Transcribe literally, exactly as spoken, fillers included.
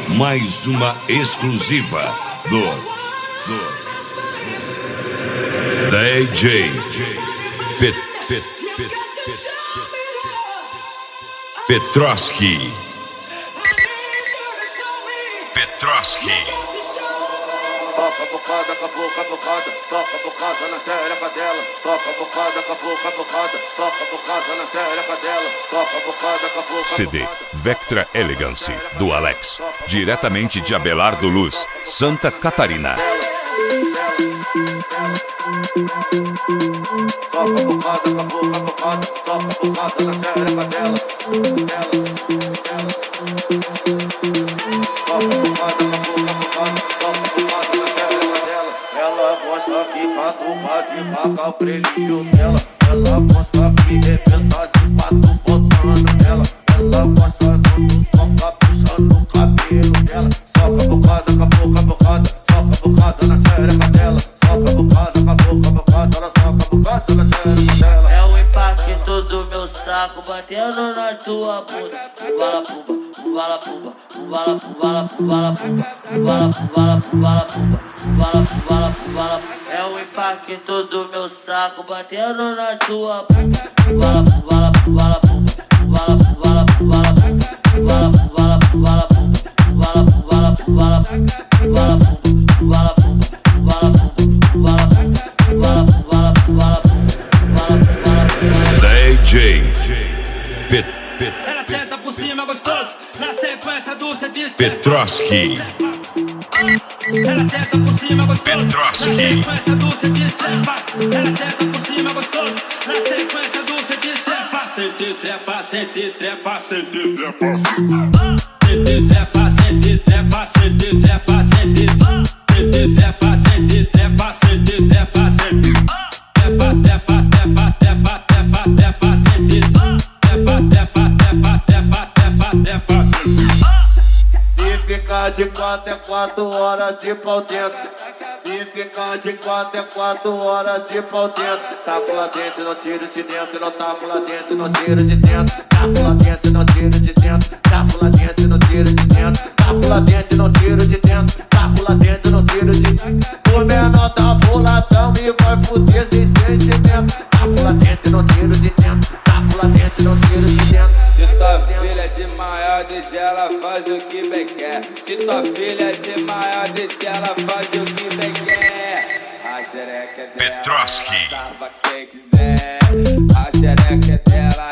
mais uma exclusiva do, do D J Pet, Pet, Pet, Pet, Petroski. Petroski. Soca a bocada, acabou com a bocada, soca a bocada na xereca dela, soca a bocada, acabou com a bocada, soca a bocada na xereca dela, soca a bocada, acabou com a bocada. C D Vectra Elegance do Alex, diretamente de Abelardo Luz, Santa Catarina. Soca a bocada, acabou com a bocada, soca a bocada na xereca dela, dela, dela. Soca a bocada, acabou com a bocada, soca a bocada na xereca dela. Ela gosta que catuca devagar o brilhinho dela. Ela gosta que rebentar de quatro botando nela. Ela gosta quando soca puxando o cabelo dela. Soca a bocada, acabou com a bocada, soca a bocada na xereca dela. Soca a bocada, acabou com a bocada, ela soca a bocada na xereca dela. É o impacto do meu saco batendo na tua bunda. Bala pumba, bala pumba, bala bala bala pumba, bala bala bala pumba, bala bala bala. É o impacto do meu saco batendo na tua bunda. Bala bala bala pumba, bala bala bala pumba, bala bala bala pumba, bala bala bala pumba, bala bala pumba, bala bala bala bala bala. D J Pet, Pet, Ela senta por cima gostoso, na sequência do C D Petroski. Ela senta por cima gostoso, Petroski. na sequência do C D trepa. Ela senta por cima gostoso, na sequência do C D trepa. C D trepa, C D trepa, C D trepa. C D trepa, C D trepa, C D trepa, C D trepa, C D trepa, C D trepa, C D trepa, trepa, trepa, trepa, trepa, trepa, C D trepa, trepa, trepa, trepa, trepa, trepa, C D. E ficar de quatro é quatro horas de pau dentro. E ficar de quatro é quatro horas de pau dentro. Taco lá dentro, não tiro de dentro. Não taco lá dentro, não tiro de dentro. Taco lá dentro, não tiro de dentro. Taco lá dentro, não tiro de dentro. Taco lá dentro, não tiro de dentro. Taco lá dentro, não tiro de dentro. O menor tá boladão e vai fuder sem sentimento. Taco lá dentro, não tiro de dentro. Taco lá dentro, não tiro de dentro. Se tua filha é de maior, deixa ela faz o que bem quer. Se tua filha é de maior, deixa ela faz o que bem quer. A xereca é dela, Petroski. dava quem quiser. A xereca é dela,